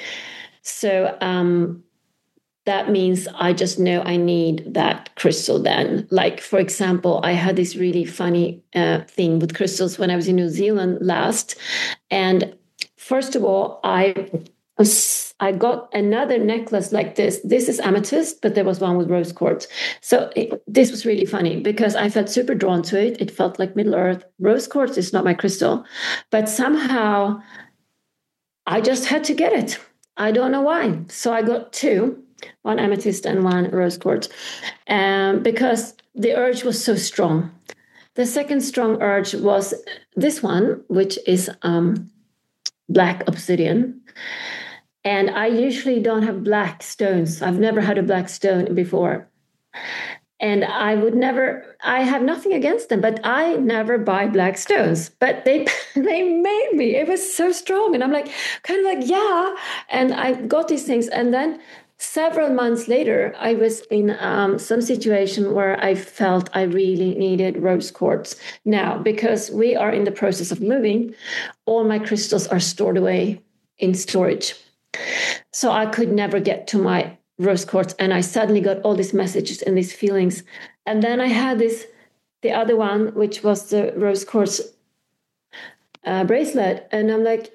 So um, that means I just know I need that crystal then. Like, for example, I had this really funny uh, thing with crystals when I was in New Zealand last. And first of all, I... I got another necklace like this. This is amethyst, but there was one with rose quartz. So it, this was really funny because I felt super drawn to it. It felt like Middle Earth. Rose quartz is not my crystal, but somehow I just had to get it. I don't know why. So I got two, one amethyst and one rose quartz, um, because the urge was so strong. The second strong urge was this one, which is um, black obsidian. And I usually don't have black stones. I've never had a black stone before. And I would never, I have nothing against them, but I never buy black stones. But they they made me. It was so strong. And I'm like, kind of like, yeah. And I got these things. And then several months later, I was in um, some situation where I felt I really needed rose quartz. Now, because we are in the process of moving, all my crystals are stored away in storage. So I could never get to my rose quartz. And I suddenly got all these messages and these feelings. And then I had this, the other one, which was the rose quartz uh, bracelet. And I'm like,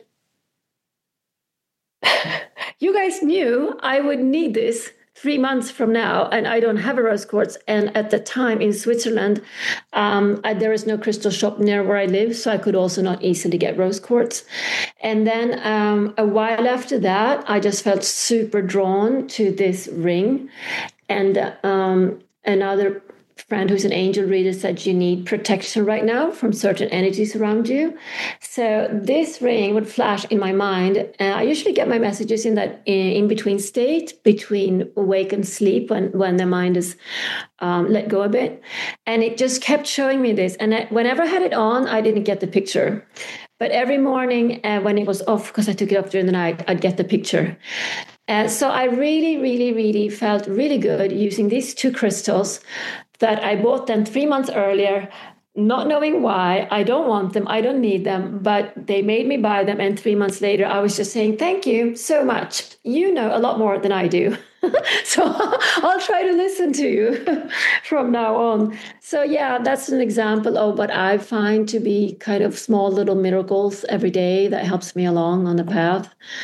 you guys knew I would need this three months from now, and I don't have a rose quartz. And at the time in Switzerland, um, I, there is no crystal shop near where I live, so I could also not easily get rose quartz. And then um, a while after that, I just felt super drawn to this ring. And um, another friend who's an angel reader said you need protection right now from certain entities around you. So this ring would flash in my mind. And I usually get my messages in that in between state, between awake and sleep, when, when the mind is um, let go a bit. And it just kept showing me this. And I, whenever I had it on, I didn't get the picture. But every morning uh, when it was off, because I took it off during the night, I'd get the picture. Uh, so I really, really, really felt really good using these two crystals that I bought them three months earlier, not knowing why. I don't want them. I don't need them. But they made me buy them. And three months later, I was just saying, thank you so much. You know a lot more than I do. So I'll try to listen to you from now on. So yeah, that's an example of what I find to be kind of small little miracles every day that helps me along on the path,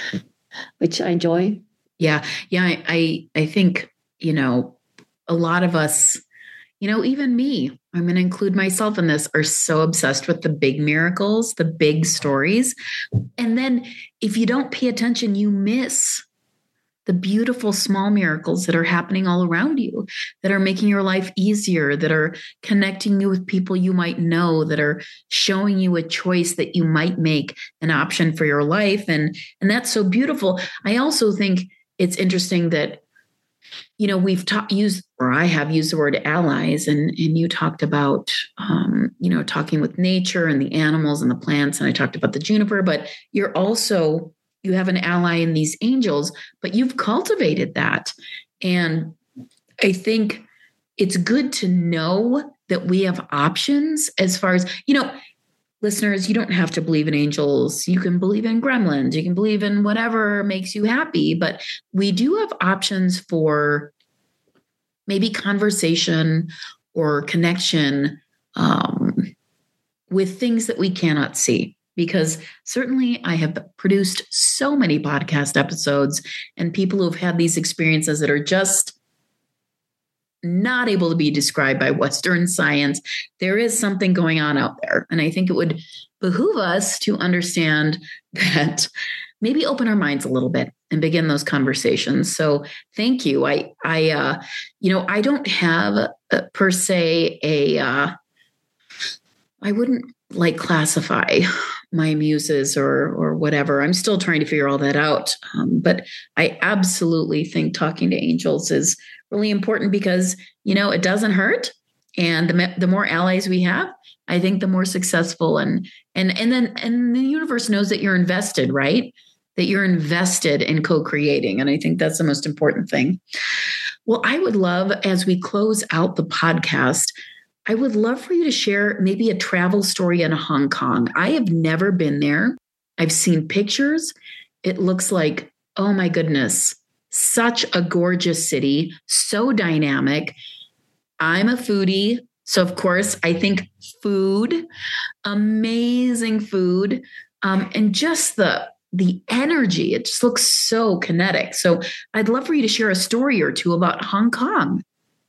which I enjoy. Yeah. Yeah. I, I, I think, you know, a lot of us, you know, even me, I'm going to include myself in this, are so obsessed with the big miracles, the big stories. And then if you don't pay attention, you miss the beautiful small miracles that are happening all around you, that are making your life easier, that are connecting you with people you might know, that are showing you a choice that you might make, an option for your life. And, and that's so beautiful. I also think it's interesting that, you know, we've ta- used, or I have used the word allies, and, and you talked about, um, you know, talking with nature and the animals and the plants. And I talked about the juniper, but you're also, you have an ally in these angels, but you've cultivated that. And I think it's good to know that we have options as far as, you know, listeners, you don't have to believe in angels. You can believe in gremlins. You can believe in whatever makes you happy. But we do have options for maybe conversation or connection um, with things that we cannot see. Because certainly I have produced so many podcast episodes and people who have had these experiences that are just not able to be described by Western science. There is something going on out there. And I think it would behoove us to understand that, maybe open our minds a little bit and begin those conversations. So thank you. I, I, uh, you know, I don't have uh, per se a, uh, I wouldn't like classify my muses or, or whatever. I'm still trying to figure all that out. Um, but I absolutely think talking to angels is really important because, you know, it doesn't hurt. And the, the more allies we have, I think the more successful and, and, and then, and the universe knows that you're invested, right? That you're invested in co-creating. And I think that's the most important thing. Well, I would love, as we close out the podcast, I would love for you to share maybe a travel story in Hong Kong. I have never been there. I've seen pictures. It looks like, oh my goodness, such a gorgeous city, so dynamic. I'm a foodie. So of course, I think food, amazing food, um, and just the, the energy, it just looks so kinetic. So I'd love for you to share a story or two about Hong Kong.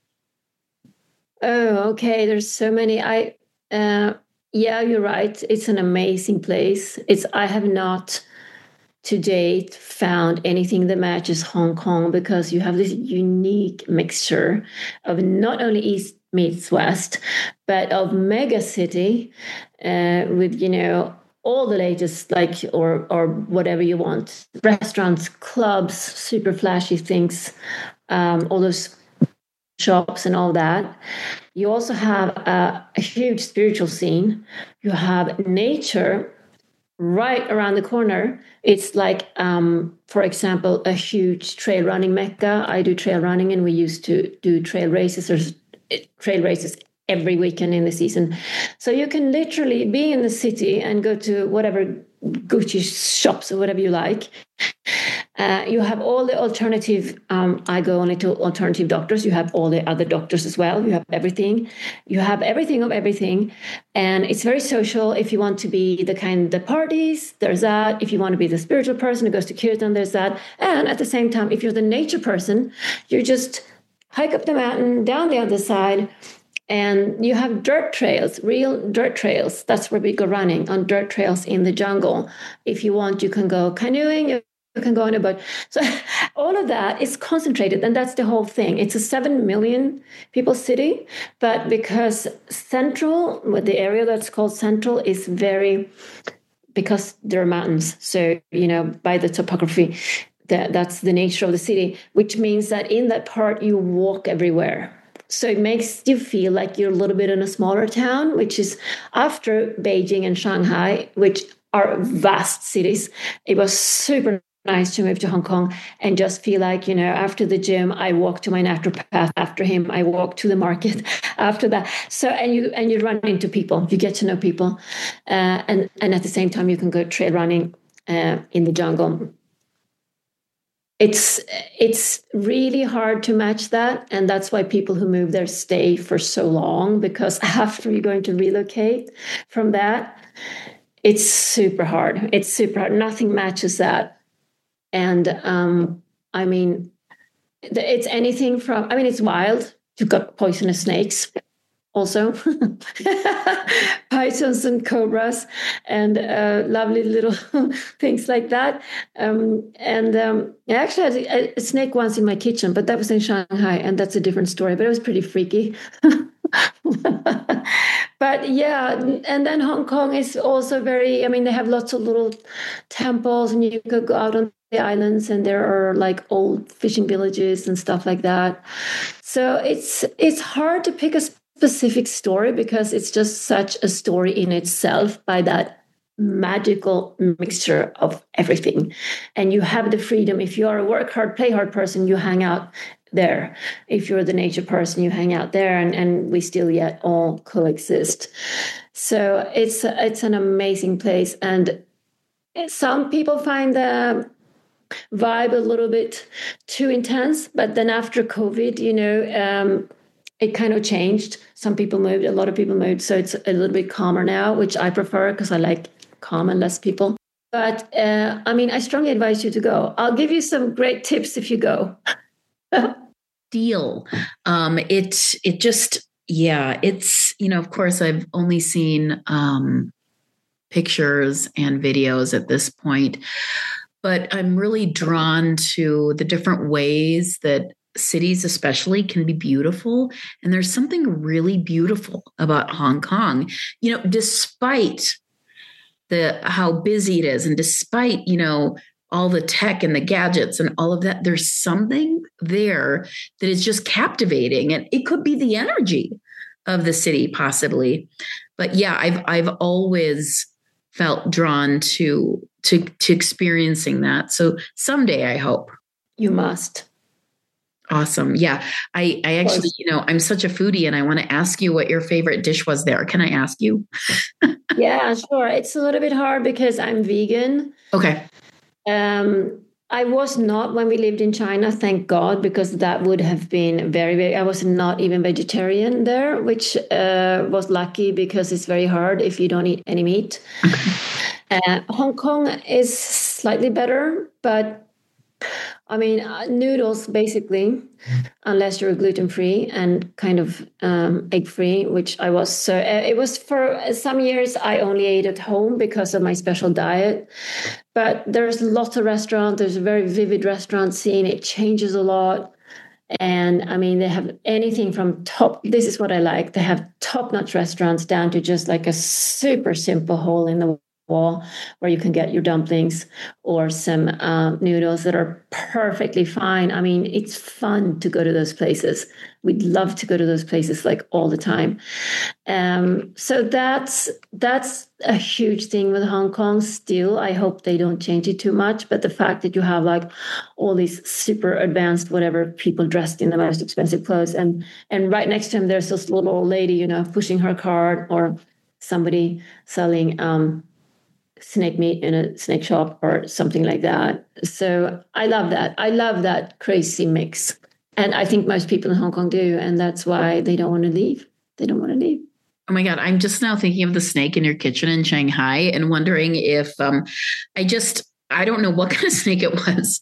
Oh, okay. There's so many. I, uh, yeah, you're right. It's an amazing place. It's, I have not to date found anything that matches Hong Kong because you have this unique mixture of not only East meets West, but of mega city uh, with, you know, all the latest, like, or, or whatever you want, restaurants, clubs, super flashy things, um, all those shops and all that. You also have a, a huge spiritual scene. You have nature right around the corner. It's like, um, for example, a huge trail running mecca. I do trail running, and we used to do trail races or trail races every weekend in the season. So you can literally be in the city and go to whatever Gucci shops or whatever you like. Uh, you have all the alternative, um, I go only to alternative doctors. You have all the other doctors as well. You have everything. You have everything of everything. And it's very social. If you want to be the kind that parties, there's that. If you want to be the spiritual person who goes to kirtan, there's that. And at the same time, if you're the nature person, you just hike up the mountain, down the other side, and you have dirt trails, real dirt trails. That's where we go running, on dirt trails in the jungle. If you want, you can go canoeing, you can go on about. So all of that is concentrated, and that's the whole thing. It's a seven million people city, but because Central, with the area that's called Central, is very, because there are mountains. So, you know, by the topography, that, that's the nature of the city, which means that in that part, you walk everywhere. So it makes you feel like you're a little bit in a smaller town, which is after Beijing and Shanghai, which are vast cities. It was super nice to move to Hong Kong and just feel like, you know, after the gym, I walk to my naturopath. After him, I walk to the market. After that, so and you and you run into people, you get to know people, uh, and and at the same time, you can go trail running uh, in the jungle. It's it's really hard to match that, and that's why people who move there stay for so long, because after you're going to relocate from that, it's super hard. It's super hard. Nothing matches that. And um, I mean, it's anything from, I mean, it's wild. You've got poisonous snakes also, pythons and cobras and uh, lovely little things like that. Um, and um, I actually had a, a snake once in my kitchen, but that was in Shanghai, and that's a different story, but it was pretty freaky. But yeah, and then Hong Kong is also very, I mean, they have lots of little temples, and you could go out on the islands, and there are like old fishing villages and stuff like that. So it's it's hard to pick a specific story, because it's just such a story in itself, by that magical mixture of everything. And you have the freedom. If you are a work hard, play hard person, you hang out there. If you're the nature person, you hang out there, and, and we still yet all coexist. So it's it's an amazing place. And some people find the vibe a little bit too intense, but then after COVID, you know, um, it kind of changed. Some people moved, a lot of people moved, so it's a little bit calmer now, which I prefer, because I like calm and less people. But uh, I mean, I strongly advise you to go. I'll give you some great tips if you go. Deal. Um, it it just yeah. It's, you know, of course, I've only seen um, pictures and videos at this point, but I'm really drawn to the different ways that cities especially can be beautiful. And there's something really beautiful about Hong Kong, you know, despite the how busy it is, and despite, you know, all the tech and the gadgets and all of that, there's something there that is just captivating. And it could be the energy of the city, possibly. But yeah, I've I've always felt drawn to to to experiencing that. So someday, I hope. You must. Awesome. Yeah. I, I actually, you know, I'm such a foodie, and I want to ask you what your favorite dish was there. Can I ask you? Yeah, sure. It's a little bit hard because I'm vegan. Okay. Um, I was not when we lived in China, thank God, because that would have been very, very, I was not even vegetarian there, which uh, was lucky, because it's very hard if you don't eat any meat. Okay. Uh, Hong Kong is slightly better, but I mean, uh, noodles, basically, unless you're gluten-free and kind of um, egg-free, which I was. So uh, it was for some years I only ate at home because of my special diet. But there's lots of restaurants. There's a very vivid restaurant scene. It changes a lot. And I mean, they have anything from top, this is what I like. They have top-notch restaurants down to just like a super simple hole in the wall where you can get your dumplings or some um, noodles that are perfectly fine. I mean, it's fun to go to those places. We'd love to go to those places like all the time. Um, so that's that's a huge thing with Hong Kong still. I hope they don't change it too much. But the fact that you have like all these super advanced, whatever, people dressed in the most expensive clothes, and and right next to him, there's this little old lady, you know, pushing her cart, or somebody selling um snake meat in a snake shop or something like that. So I love that. I love that crazy mix. And I think most people in Hong Kong do. And that's why they don't want to leave. They don't want to leave. Oh my God. I'm just now thinking of the snake in your kitchen in Shanghai and wondering if um, I just, I don't know what kind of snake it was.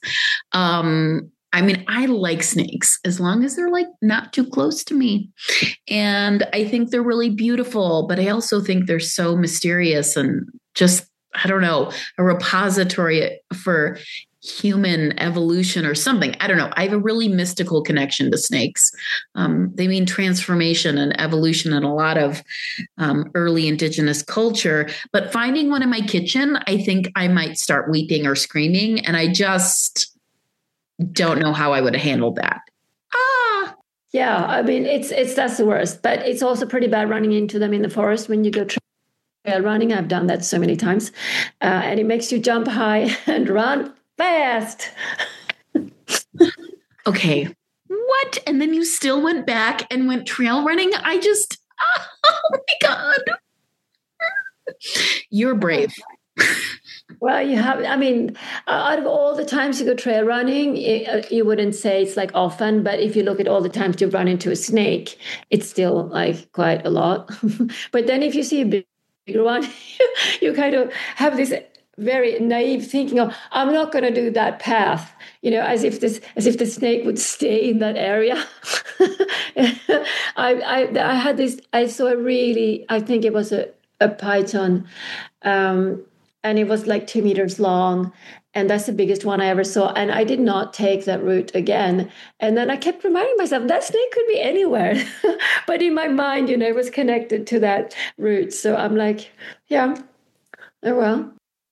Um, I mean, I like snakes as long as they're like not too close to me. And I think they're really beautiful, but I also think they're so mysterious and just, I don't know, a repository for human evolution or something. I don't know. I have a really mystical connection to snakes. Um, they mean transformation and evolution in a lot of um, early indigenous culture. But finding one in my kitchen, I think I might start weeping or screaming. And I just don't know how I would have handled that. Ah. Yeah, I mean, it's it's that's the worst. But it's also pretty bad running into them in the forest when you go trail running. I've done that so many times. Uh, and it makes you jump high and run fast. Okay. What? And then you still went back and went trail running? I just, oh my God. You're brave. Well, you have, I mean, out of all the times you go trail running, it, you wouldn't say it's like often, but if you look at all the times you run into a snake, it's still like quite a lot. But then if you see a big, bigger one, you kind of have this very naive thinking of, I'm not going to do that path, you know, as if this, as if the snake would stay in that area. I, I, I had this, I saw a really, I think it was a, a python, um, and it was like two meters long. And that's the biggest one I ever saw. And I did not take that route again. And then I kept reminding myself that snake could be anywhere. But in my mind, you know, it was connected to that route. So I'm like, yeah, oh well.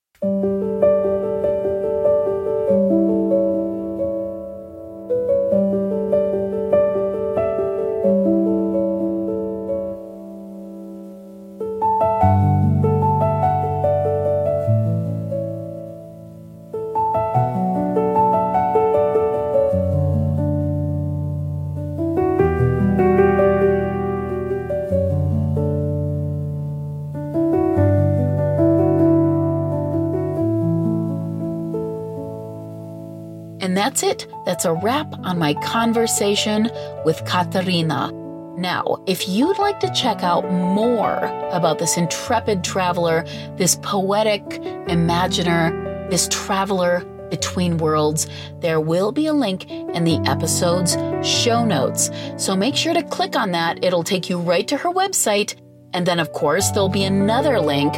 And that's it. That's a wrap on my conversation with Katarina. Now, if you'd like to check out more about this intrepid traveler, this poetic imaginer, this traveler between worlds, there will be a link in the episode's show notes. So make sure to click on that. It'll take you right to her website. And then, of course, there'll be another link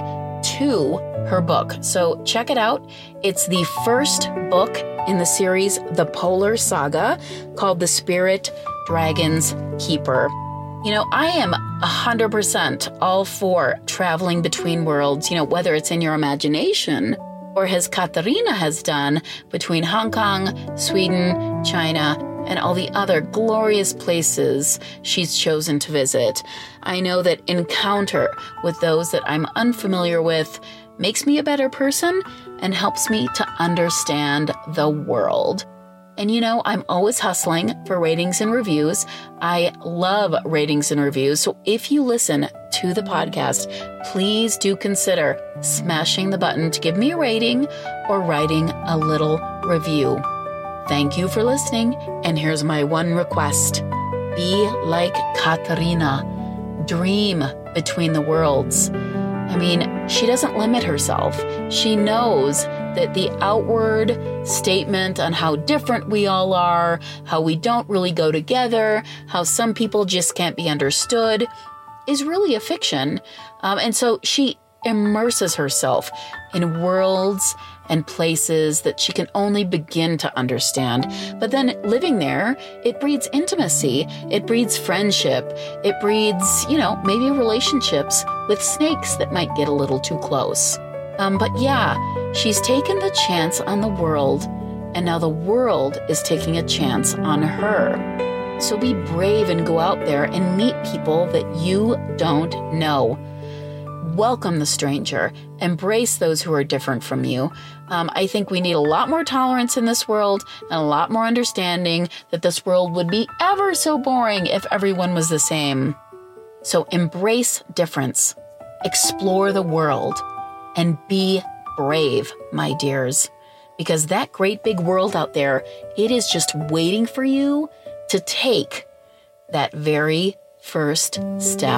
to her book. So check it out. It's the first book in the series The Polar Saga, called The Spirit Dragon's Keeper. You know, I am one hundred percent all for traveling between worlds, you know, whether it's in your imagination or as Katarina has done between Hong Kong, Sweden, China, and all the other glorious places she's chosen to visit. I know that encounter with those that I'm unfamiliar with makes me a better person and helps me to understand the world. And you know, I'm always hustling for ratings and reviews. I love ratings and reviews. So if you listen to the podcast, please do consider smashing the button to give me a rating or writing a little review. Thank you for listening. And here's my one request. Be like Katarina. Dream between the worlds. I mean, she doesn't limit herself. She knows that the outward statement on how different we all are, how we don't really go together, how some people just can't be understood, is really a fiction. Um, and so she immerses herself in worlds and places that she can only begin to understand. But then living there, it breeds intimacy, it breeds friendship, it breeds, you know, maybe relationships with snakes that might get a little too close. Um, but yeah, she's taken the chance on the world, and now the world is taking a chance on her. So be brave and go out there and meet people that you don't know. Welcome the stranger. Embrace those who are different from you. Um, I think we need a lot more tolerance in this world and a lot more understanding that this world would be ever so boring if everyone was the same. So embrace difference, explore the world, and be brave, my dears. Because that great big world out there, it is just waiting for you to take that very first step.